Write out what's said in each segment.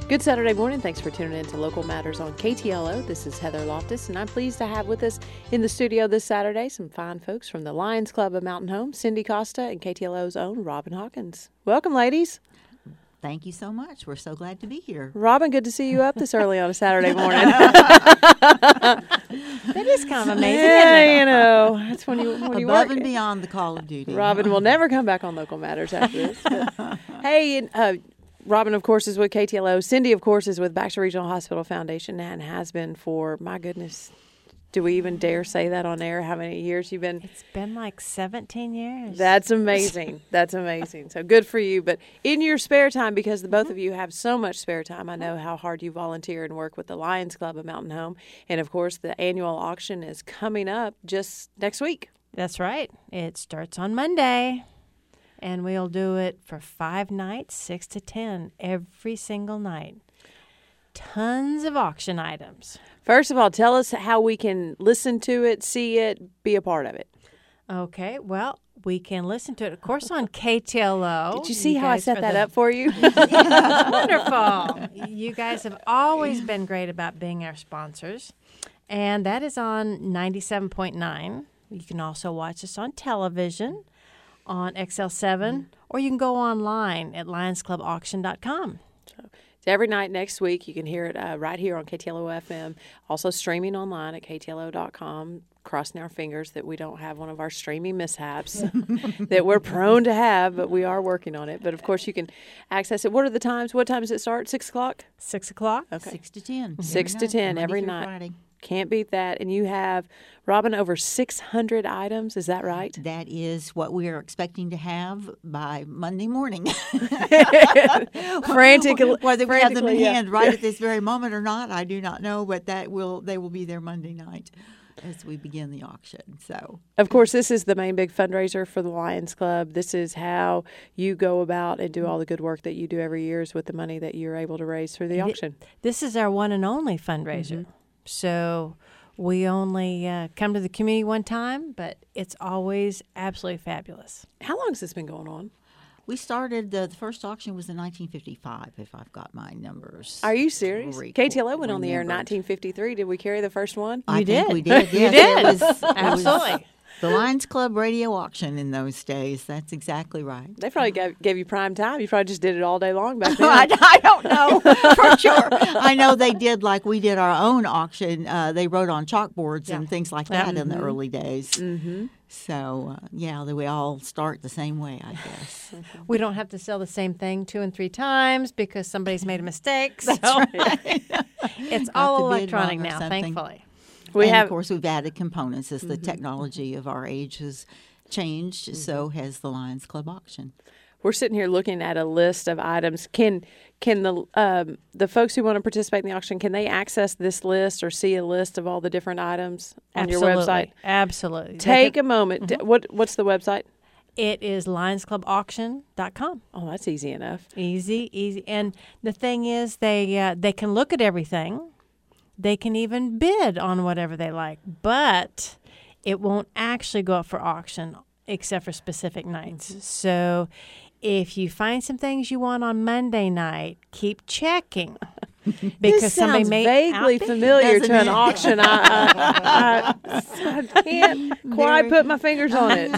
Good Saturday morning. Thanks for tuning in to Local Matters on KTLO. This is Heather Loftus, and I'm pleased to have with us in the studio this Saturday some fine folks from the Lions Club of Mountain Home, Cindy Costa, and KTLO's own Robin Hawkins. Welcome, ladies. Thank you so much. We're so glad to be here. Robin, good to see you up this early on a Saturday morning. That is kind of amazing. Yeah, you know, that's when you Above work. and beyond the call of duty. Robin will never come back on Local Matters after this. But, hey, Robin, of course, is with KTLO. Cindy, of course, is with Baxter Regional Hospital Foundation and has been for, my goodness, do we even dare say that on air? How many years you've been? It's been like 17 years. That's amazing. That's amazing. So good for you. But in your spare time, because the both of you have so much spare time, I know how hard you volunteer and work with the Lions Club of Mountain Home. And, of course, the annual auction is coming up just next week. That's right. It starts on Monday. And we'll do it for 5 nights, 6 to 10, every single night. Tons of auction items. First of all, tell us how we can listen to it, see it, be a part of it. Okay, well, we can listen to it, of course, on KTLO. Did you see how I set that up for you? Wonderful. You guys have always been great about being our sponsors. And that is on 97.9. You can also watch us on television on XL7, or you can go online at lionsclubauction.com. So every night next week, you can hear it right here on KTLO FM, also streaming online at KTLO.com, crossing our fingers that we don't have one of our streaming mishaps that we're prone to have, but we are working on it. But, of course, you can access it. What are the times? What time does it start? 6 o'clock? 6 o'clock? Okay. 6 to 10. 6 to 10 every night. Friday. Can't beat that. And you have, Robin, over 600 items. Is that right? That is what we are expecting to have by Monday morning. Frantically. Whether we have them in yeah. hand right at this very moment or not, I do not know, but they will be there Monday night as we begin the auction. So, of course, this is the main big fundraiser for the Lions Club. This is how you go about and do all the good work that you do every year is with the money that you're able to raise through the auction. This is our one and only fundraiser. Mm-hmm. So we only come to the community one time, but it's always absolutely fabulous. How long has this been going on? we started, the first auction was in 1955, if I've got my numbers. Are you serious? KTLO went on the air in 1953. Did we carry the first one? I think we did. did. You Yes, did. It was Absolutely. the Lions Club radio auction in those days. That's exactly right. They probably gave you prime time. You probably just did it all day long back then. I don't know for sure. I know they did, like we did our own auction. They wrote on chalkboards and things like that in the early days. Mm-hmm. So, we all start the same way, I guess. We don't have to sell the same thing 2 and 3 times because somebody's made a mistake. So it's all to bid electronic wrong or now, something. thankfully. Of course, we've added components as the technology of our age has changed. So has the Lions Club auction. We're sitting here looking at a list of items. Can the folks who want to participate in the auction, can they access this list or see a list of all the different items on your website? Absolutely. Take a moment. What's the website? It is lionsclubauction.com. Oh, that's easy enough. Easy. And the thing is, they can look at everything. They can even bid on whatever they like, but it won't actually go up for auction except for specific nights. So if you find some things you want on Monday night, keep checking. Because this somebody sounds may vaguely familiar to an auction. I can't quite put my fingers on it.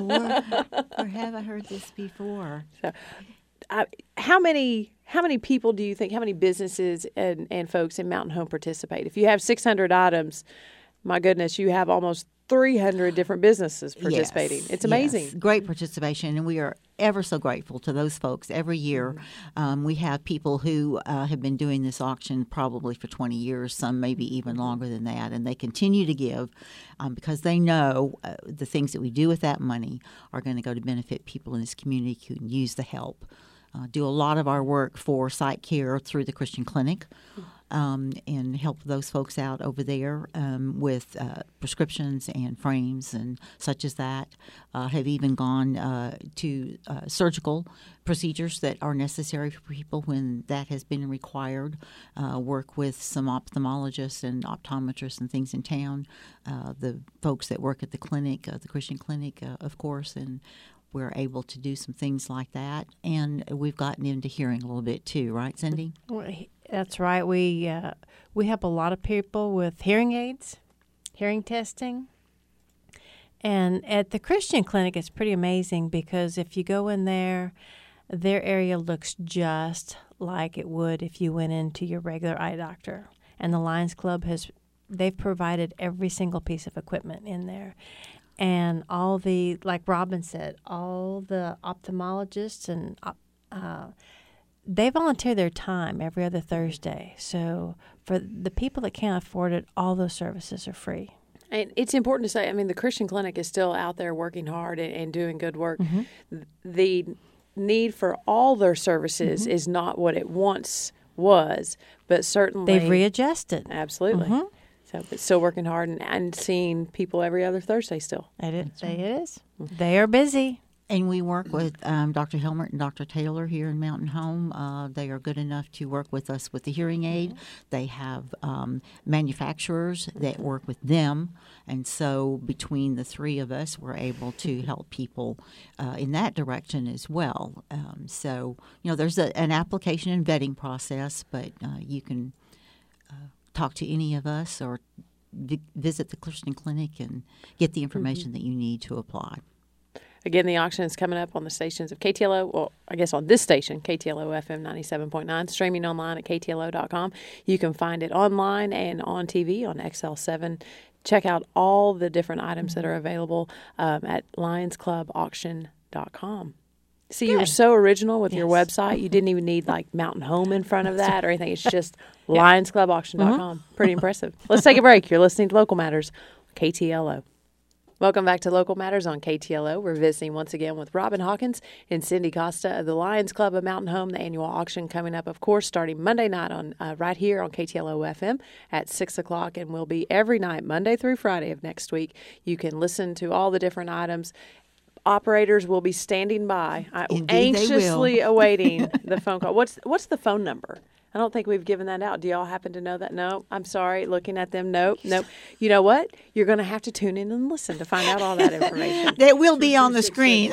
Or have I heard this before? So, how many people do you think, how many businesses and folks in Mountain Home participate? If you have 600 items, my goodness, you have almost 300 different businesses participating. Yes, It's amazing. Yes. Great participation, and we are ever so grateful to those folks. Every year we have people who have been doing this auction probably for 20 years, some maybe even longer than that, and they continue to give because they know the things that we do with that money are going to go to benefit people in this community who can use the help. Do a lot of our work for Site Care through the Christian Clinic. And help those folks out over there with prescriptions and frames and such as that. Have even gone to surgical procedures that are necessary for people when that has been required. Work with some ophthalmologists and optometrists and things in town. The folks that work at the clinic, the Christian Clinic, of course, and we're able to do some things like that. And we've gotten into hearing a little bit too, right, Cindy? Well, That's right. We help a lot of people with hearing aids, hearing testing. And at the Christian Clinic, it's pretty amazing because if you go in there, their area looks just like it would if you went into your regular eye doctor. And the Lions Club they've provided every single piece of equipment in there. And all the, like Robin said, all the ophthalmologists and they volunteer their time every other Thursday. So for the people that can't afford it, all those services are free. And it's important to say, I mean, the Christian Clinic is still out there working hard and doing good work. Mm-hmm. The need for all their services mm-hmm. is not what it once was, but certainly they've readjusted. Absolutely. Mm-hmm. So it's still working hard and seeing people every other Thursday still. It is. They are busy. And we work with Dr. Helmert and Dr. Taylor here in Mountain Home. They are good enough to work with us with the hearing aid. Mm-hmm. They have manufacturers that work with them. And so between the three of us, we're able to help people in that direction as well. So, there's an application and vetting process, but you can talk to any of us or visit the Christian Clinic and get the information mm-hmm. that you need to apply. Again, the auction is coming up on the stations of KTLO. Well, I guess on this station, KTLO FM 97.9, streaming online at KTLO.com. You can find it online and on TV on XL7. Check out all the different items that are available at lionsclubauction.com. See, you were so original with your website. You didn't even need like Mountain Home in front of that or anything. It's just lionsclubauction.com. Mm-hmm. Pretty impressive. Let's take a break. You're listening to Local Matters, KTLO. Welcome back to Local Matters on KTLO. We're visiting once again with Robin Hawkins and Cindy Costa of the Lions Club of Mountain Home. The annual auction coming up, of course, starting Monday night on right here on KTLO FM at 6 o'clock, and will be every night, Monday through Friday of next week. You can listen to all the different items. Operators will be standing by, anxiously awaiting the phone call. What's the phone number? I don't think we've given that out. Do y'all happen to know that? No, I'm sorry. Looking at them, nope. You know what? You're going to have to tune in and listen to find out all that information. That will be on the screen.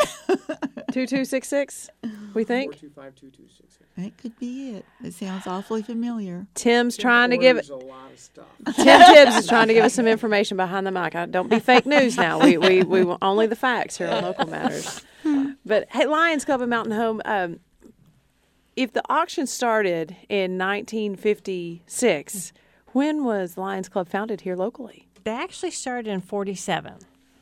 2266, we think? 425-2266. That could be it. It sounds awfully familiar. Tim's trying to give it. A lot of stuff. Tim Tibbs is trying to give us some information behind the mic. Don't be fake news now. We only the facts here on Local Matters. But hey, Lions Club of Mountain Home. If the auction started in 1956, when was Lions Club founded here locally? They actually started in 47.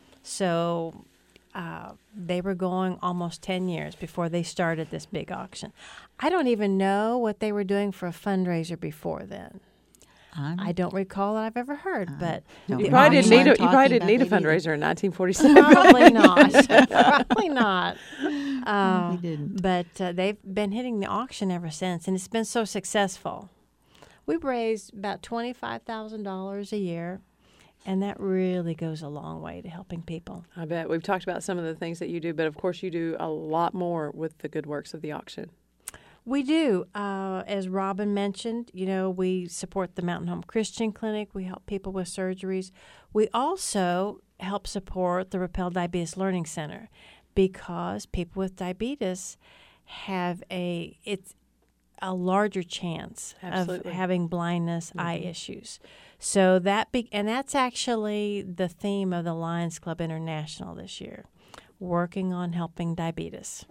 So they were going almost 10 years before they started this big auction. I don't even know what they were doing for a fundraiser before then. I don't recall that I've ever heard, but you probably didn't need a fundraiser in 1947. Probably not. Probably not. We didn't. But they've been hitting the auction ever since, and it's been so successful. We've raised about $25,000 a year, and that really goes a long way to helping people. I bet. We've talked about some of the things that you do, but of course you do a lot more with the good works of the auction. We do. As Robin mentioned, we support the Mountain Home Christian Clinic. We help people with surgeries. We also help support the Rappel Diabetes Learning Center because people with diabetes have a larger chance of having blindness, eye issues. So that's actually the theme of the Lions Club International this year, working on helping diabetes.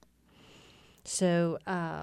So,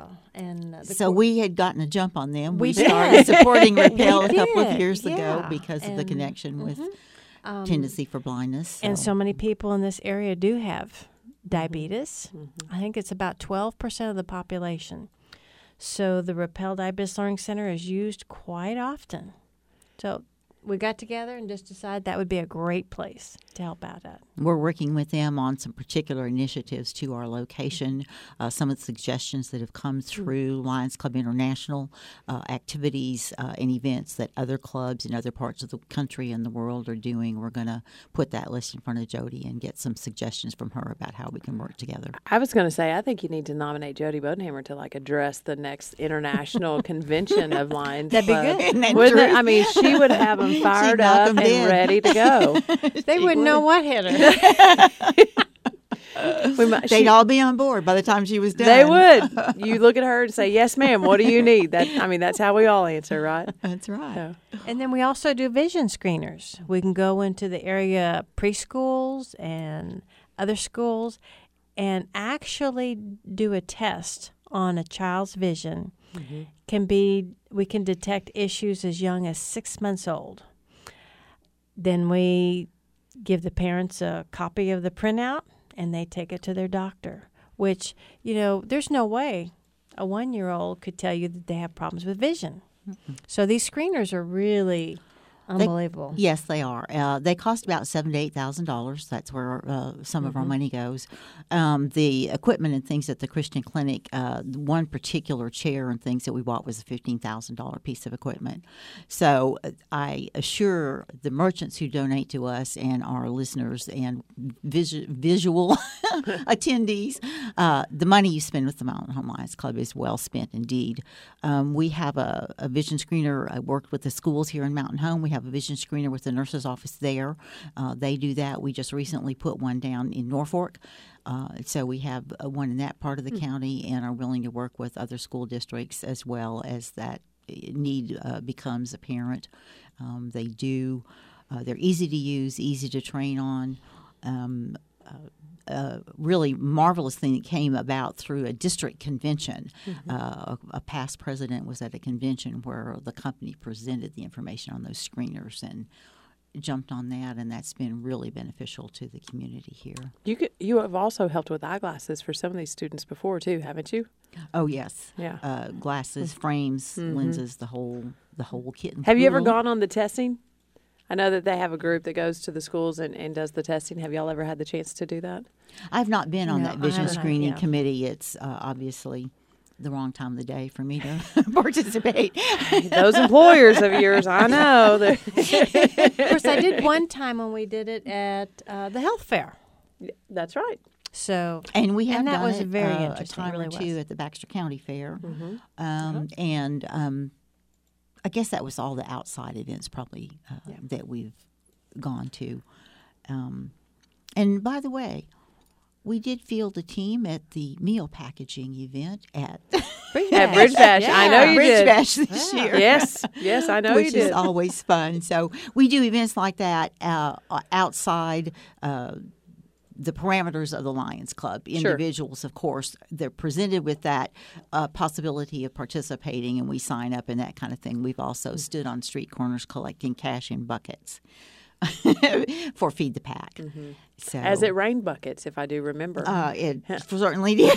we had gotten a jump on them. We started supporting Rappel a couple of years ago because of the connection with Tendency for Blindness. So. And so many people in this area do have diabetes. Mm-hmm. I think it's about 12% of the population. So the Rappel Diabetes Learning Center is used quite often. So we got together and just decided that would be a great place to help out at. We're working with them on some particular initiatives to our location. Some of the suggestions that have come through Lions Club International, activities and events that other clubs in other parts of the country and the world are doing. We're going to put that list in front of Jody and get some suggestions from her about how we can work together. I was going to say, I think you need to nominate Jody Bodenhammer to address the next international convention of Lions That'd Club. Be good. Wouldn't it? I mean, she would have them fired up and ready to go. They wouldn't know what hit her. They'd all be on board by the time she was done. They would. You look at her and say, "Yes, ma'am. What do you need?" That's how we all answer, right? That's right. So, And then we also do vision screeners. We can go into the area preschools and other schools and actually do a test on a child's vision. We can detect issues as young as 6 months old. Then we give the parents a copy of the printout, and they take it to their doctor, which, there's no way a 1-year-old could tell you that they have problems with vision. So these screeners are really unbelievable. Yes, they are. They cost about $7,000 to $8,000. That's where some of our money goes. The equipment and things at the Christian Clinic, one particular chair and things that we bought was a $15,000 piece of equipment. So I assure the merchants who donate to us and our listeners and visual attendees, the money you spend with the Mountain Home Lions Club is well spent indeed. We have a vision screener. I worked with the schools here in Mountain Home. We have a vision screener with the nurse's office there. They do that. We just recently put one down in Norfolk. So we have one in that part of the county and are willing to work with other school districts as well as that need becomes apparent. They do. They're easy to use, easy to train on. Really marvelous thing that came about through a district convention. A past president was at a convention where the company presented the information on those screeners and jumped on that, and that's been really beneficial to the community here. You have also helped with eyeglasses for some of these students before too, haven't you? Oh yes, yeah. Glasses, frames, lenses, the whole kit and Have you ever caboodle. gone on the testing? I know that they have a group that goes to the schools and does the testing. Have y'all ever had the chance to do that? I've not been on No, that I vision haven't. screening Yeah. committee. It's obviously the wrong time of the day for me to participate. Those employers of yours, I know. Of course, I did one time when we did it at the health fair. That's right. So, And we have And that done was it very a interesting. It time really or two was. at the Baxter County Fair. And I guess that was all the outside events probably that we've gone to. And by the way, we did field a team at the meal packaging event at At Bridge Bash. I know you Bridge did. Bash this year. Yes, I know Which you did. is always fun. So we do events like that outside the parameters of the Lions Club. Individuals, of course, they're presented with that possibility of participating, and we sign up and that kind of thing. We've also stood on street corners collecting cash in buckets for Feed the Pack. So, As it rained buckets, if I do remember. it certainly did.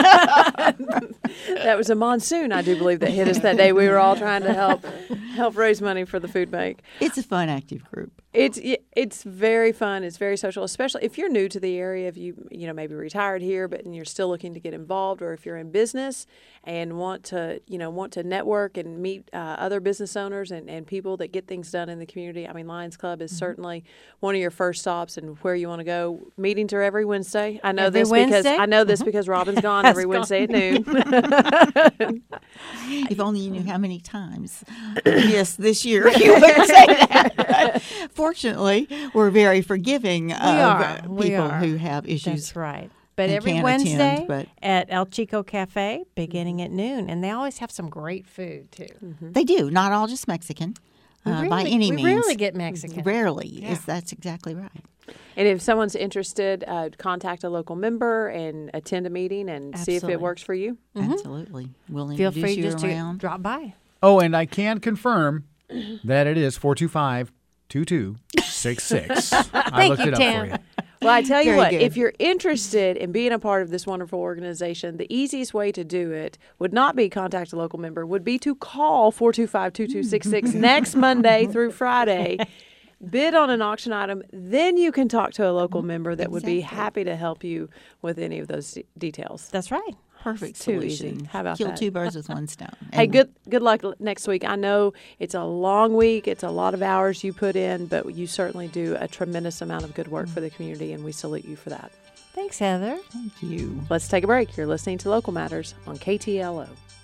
That was a monsoon, I do believe, that hit us that day. We were all trying to help raise money for the food bank. It's a fun, active group. It's very fun. It's very social, especially if you're new to the area. If you maybe retired here, but you're still looking to get involved, or if you're in business and want to network and meet other business owners and people that get things done in the community. I mean, Lions Club is certainly one of your first stops and where you want to go. Meetings are every Wednesday. I know Every this Wednesday? because Robin's gone every Wednesday at noon. If only you knew how many times. Yes, this year you would say that. Fortunately, we're very forgiving of We people are. who have issues. That's right. But and every can't Wednesday attend, but- at El Chico Cafe, beginning at noon, and they always have some great food too. They do, not all just Mexican by any means. We rarely get Mexican. Rarely. Yeah. That's exactly right. And if someone's interested, contact a local member and attend a meeting and see if Absolutely. it works for you. Absolutely. We'll Feel introduce free you just to around. drop by. Oh, and I can confirm that it is 425-2266. I looked you, it up Tam. for you. Well, I tell you Very what, good. if you're interested in being a part of this wonderful organization, the easiest way to do it would not be contact a local member, would be to call 425-2266 next Monday through Friday, bid on an auction item, then you can talk to a local member that would be happy to help you with any of those details. That's right. Perfect Too solution. easy. How about Kill that? two birds with one stone. Hey, And good luck next week. I know it's a long week. It's a lot of hours you put in, but you certainly do a tremendous amount of good work for the community, and we salute you for that. Thanks, Heather. Thank you. Let's take a break. You're listening to Local Matters on KTLO.